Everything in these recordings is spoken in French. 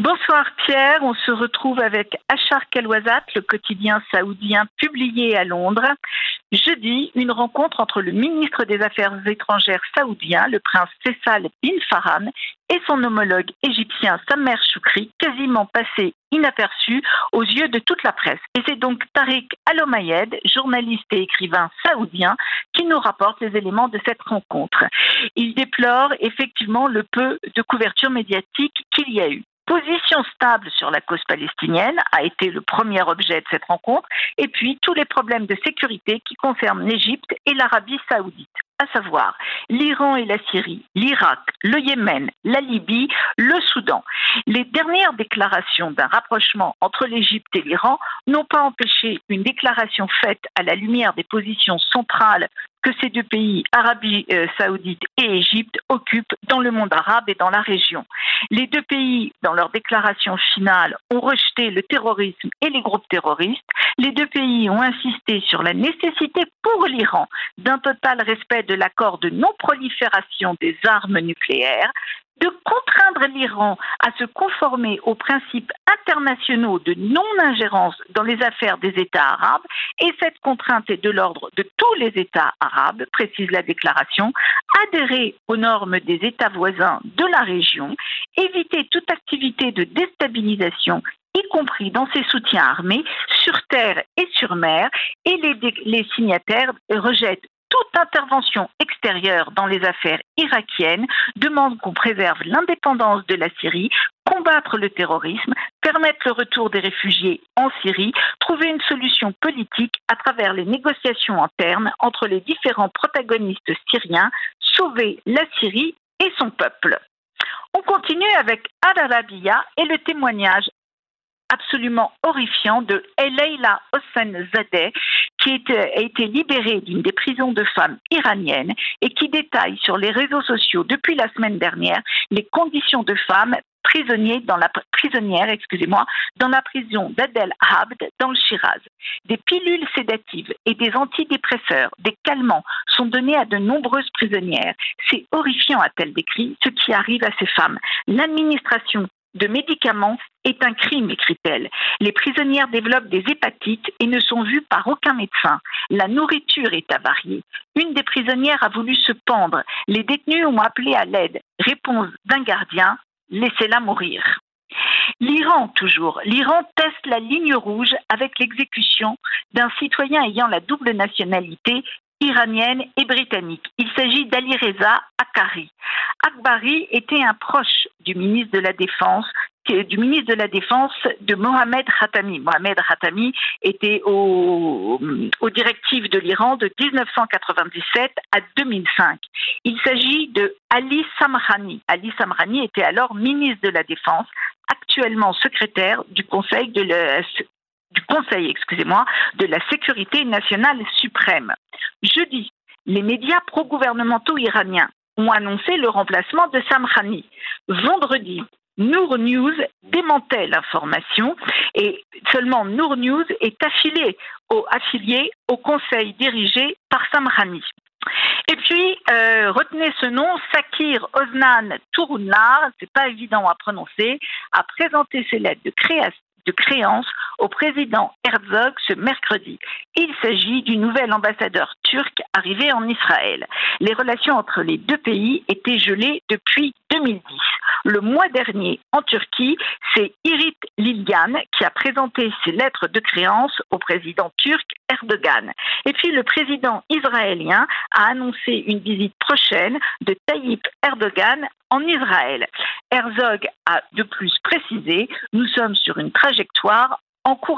Bonsoir Pierre, on se retrouve avec Achar Kelwazat, le quotidien saoudien publié à Londres. Jeudi, une rencontre entre le ministre des Affaires étrangères saoudien, le prince Faisal bin Farhan, et son homologue égyptien Samer Choukri, quasiment passé inaperçu aux yeux de toute la presse. Et c'est donc Tariq Al-Omayed, journaliste et écrivain saoudien, qui nous rapporte les éléments de cette rencontre. Il déplore effectivement le peu de couverture médiatique qu'il y a eu. Position stable sur la cause palestinienne a été le premier objet de cette rencontre, et puis tous les problèmes de sécurité qui concernent l'Égypte et l'Arabie saoudite, à savoir l'Iran et la Syrie, l'Irak, le Yémen, la Libye, le Soudan. Les dernières déclarations d'un rapprochement entre l'Égypte et l'Iran n'ont pas empêché une déclaration faite à la lumière des positions centrales que ces deux pays, Arabie saoudite et Égypte, occupent dans le monde arabe et dans la région. Les deux pays, dans leur déclaration finale, ont rejeté le terrorisme et les groupes terroristes. Les deux pays ont insisté sur la nécessité pour l'Iran d'un total respect de l'accord de non-prolifération des armes nucléaires, de contraindre l'Iran à se conformer aux principes internationaux de non-ingérence dans les affaires des États arabes, et cette contrainte est de l'ordre de tous les États arabes, précise la déclaration, adhérer aux normes des États voisins de la région, éviter toute activité de déstabilisation, y compris dans ses soutiens armés, sur terre et sur mer, et les signataires rejettent toute intervention extérieure dans les affaires irakiennes, demande qu'on préserve l'indépendance de la Syrie, combattre le terrorisme, permettre le retour des réfugiés en Syrie, trouver une solution politique à travers les négociations internes entre les différents protagonistes syriens, sauver la Syrie et son peuple. On continue avec Al-Arabiya et le témoignage absolument horrifiant de Leila Hossein-Zadeh, qui a été libérée d'une des prisons de femmes iraniennes et qui détaille sur les réseaux sociaux depuis la semaine dernière les conditions de femmes prisonnières dans la prison d'Adel Abd dans le Shiraz. Des pilules sédatives et des antidépresseurs, des calmants sont donnés à de nombreuses prisonnières. C'est horrifiant, a-t-elle décrit, ce qui arrive à ces femmes. L'administration de médicaments est un crime, écrit-elle. Les prisonnières développent des hépatites et ne sont vues par aucun médecin. La nourriture est avariée. Une des prisonnières a voulu se pendre. Les détenus ont appelé à l'aide. Réponse d'un gardien, laissez-la mourir. L'Iran, toujours. L'Iran teste la ligne rouge avec l'exécution d'un citoyen ayant la double nationalité iranienne et britannique. Il s'agit d'Ali Reza Akbari. Akbari était un proche du ministre de la Défense de Mohamed Khatami. Mohamed Khatami était aux directives de l'Iran de 1997 à 2005. Il s'agit de Ali Samrani. Ali Samrani était alors ministre de la Défense, actuellement secrétaire du Conseil de la Sécurité nationale suprême. Jeudi, les médias pro-gouvernementaux iraniens ont annoncé le remplacement de Samrani. Vendredi, Nour News démentait l'information et seulement Nour News est affilié au conseil dirigé par Samrani. Et puis, retenez ce nom, Sakir Oznan Tourounlar, c'est pas évident à prononcer, a présenté ses lettres de créance au président Herzog ce mercredi. Il s'agit du nouvel ambassadeur turc arrivé en Israël. Les relations entre les deux pays étaient gelées depuis 2010. Le mois dernier, en Turquie, c'est Irit Lilgan qui a présenté ses lettres de créance au président turc Erdogan. Et puis le président israélien a annoncé une visite prochaine de Tayyip Erdogan en Israël. Herzog a de plus précisé « Nous sommes sur une trajectoire encourageante ».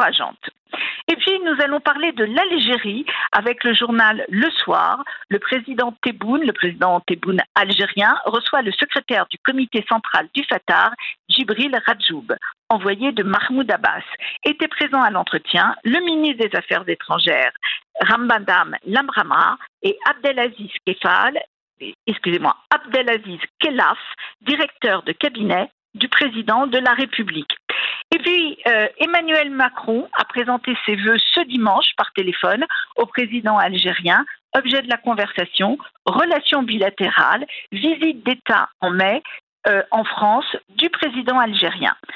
Et puis, nous allons parler de l'Algérie avec le journal Le Soir. Le président Tebboune algérien, reçoit le secrétaire du comité central du Fatah, Djibril Rajoub, envoyé de Mahmoud Abbas. Était présent à l'entretien le ministre des Affaires étrangères, Ramadan Lamrama, et Abdelaziz Khelaf, directeur de cabinet du président de la République. Et puis, Emmanuel Macron a présenté ses vœux ce dimanche par téléphone au président algérien. Objet de la conversation, relations bilatérales, visite d'État en mai en France du président algérien.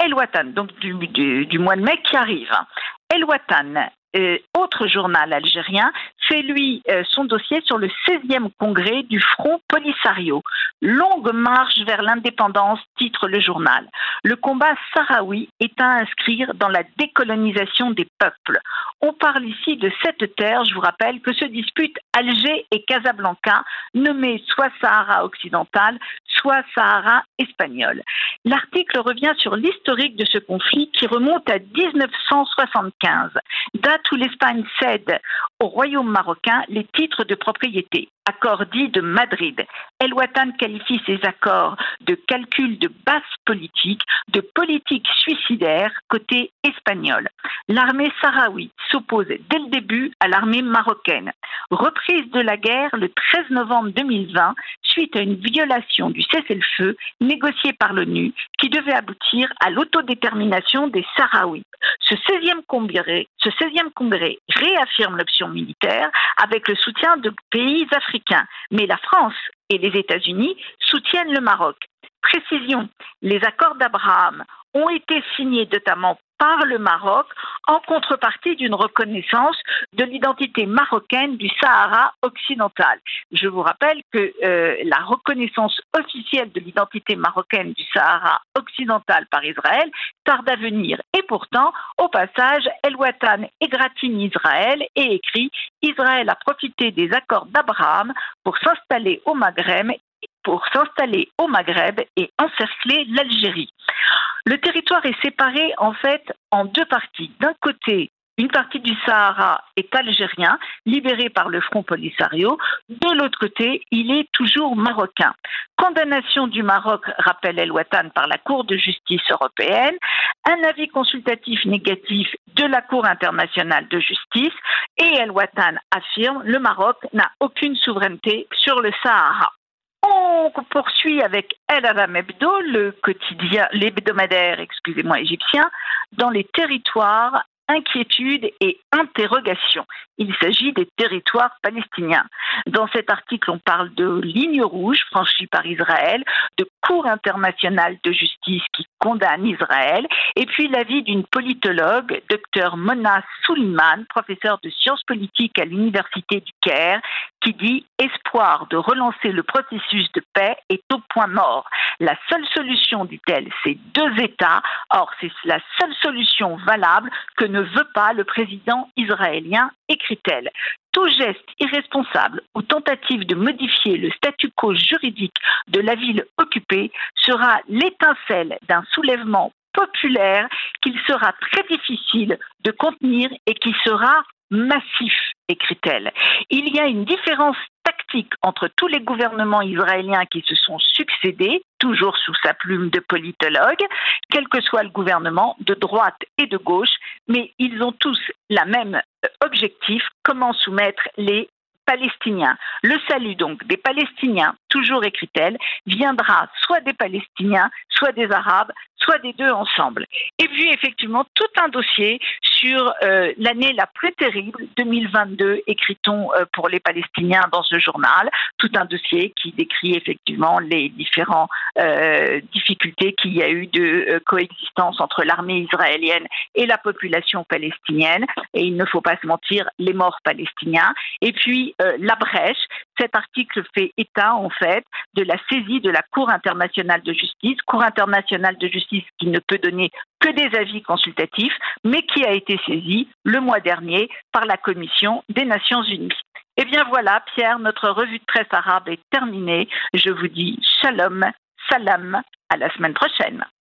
El Watan, donc du mois de mai qui arrive. El Watan, autre journal algérien, fait lui son dossier sur le 16e congrès du Front Polisario. Longue marche vers l'indépendance, titre le journal. Le combat sahraoui est à inscrire dans la décolonisation des peuples. On parle ici de cette terre, je vous rappelle, que se disputent Alger et Casablanca, nommées soit Sahara occidental, soit Sahara espagnol. L'article revient sur l'historique de ce conflit qui remonte à 1975, date où l'Espagne cède au royaume marocain les titres de propriété. Accord dit de Madrid. El Watan qualifie ces accords de calcul de basse politique, de politique suicidaire côté espagnol. L'armée sahraoui s'oppose dès le début à l'armée marocaine. Reprise de la guerre le 13 novembre 2020 suite à une violation du cessez-le-feu négocié par l'ONU qui devait aboutir à l'autodétermination des Sahraouis. Ce 16e congrès réaffirme l'option militaire avec le soutien de pays africains. Mais la France et les États-Unis soutiennent le Maroc. Précision, les accords d'Abraham ont été signés notamment par le Maroc en contrepartie d'une reconnaissance de l'identité marocaine du Sahara occidental. Je vous rappelle que la reconnaissance officielle de l'identité marocaine du Sahara occidental par Israël tarde à venir. Et pourtant, au passage, El Watan égratigne Israël et écrit « Israël a profité des accords d'Abraham pour s'installer au Maghreb et encercler l'Algérie. Le territoire est séparé en fait en deux parties. D'un côté, une partie du Sahara est algérien, libéré par le Front Polisario. De l'autre côté, il est toujours marocain. Condamnation du Maroc, rappelle El Watan, par la Cour de justice européenne. Un avis consultatif négatif de la Cour internationale de justice. Et El Watan affirme le Maroc n'a aucune souveraineté sur le Sahara. On poursuit avec El Aram Hebdo, l'hebdomadaire égyptien, dans les territoires, inquiétudes et interrogations. Il s'agit des territoires palestiniens. Dans cet article, on parle de lignes rouges franchies par Israël, de Cour internationale de justice qui condamne Israël, et puis l'avis d'une politologue, Dr Mona Souliman, professeure de sciences politiques à l'Université du Caire, qui dit « Espoir de relancer le processus de paix est au point mort. La seule solution, dit-elle, c'est deux États. Or, c'est la seule solution valable que ne veut pas le président israélien, écrit-elle. Tout geste irresponsable ou tentative de modifier le statu quo juridique de la ville occupée sera l'étincelle d'un soulèvement populaire qu'il sera très difficile de contenir et qui sera massif, écrit-elle. Il y a une différence tactique entre tous les gouvernements israéliens qui se sont succédés, toujours sous sa plume de politologue, quel que soit le gouvernement, de droite et de gauche, mais ils ont tous la même objectif, comment soumettre les Palestiniens. Le salut donc des Palestiniens, toujours écrit-elle, viendra soit des Palestiniens, soit des Arabes, soit des deux ensemble. Et puis effectivement, tout un dossier sur l'année la plus terrible, 2022, écrit-on pour les Palestiniens dans ce journal, tout un dossier qui décrit effectivement les différentes difficultés qu'il y a eu de coexistence entre l'armée israélienne et la population palestinienne, et il ne faut pas se mentir, les morts palestiniens, et puis la brèche. Cet article fait état en fait de la saisie de la Cour internationale de justice qui ne peut donner que des avis consultatifs, mais qui a été saisie le mois dernier par la Commission des Nations Unies. Eh bien voilà, Pierre, notre revue de presse arabe est terminée. Je vous dis shalom, salam, à la semaine prochaine.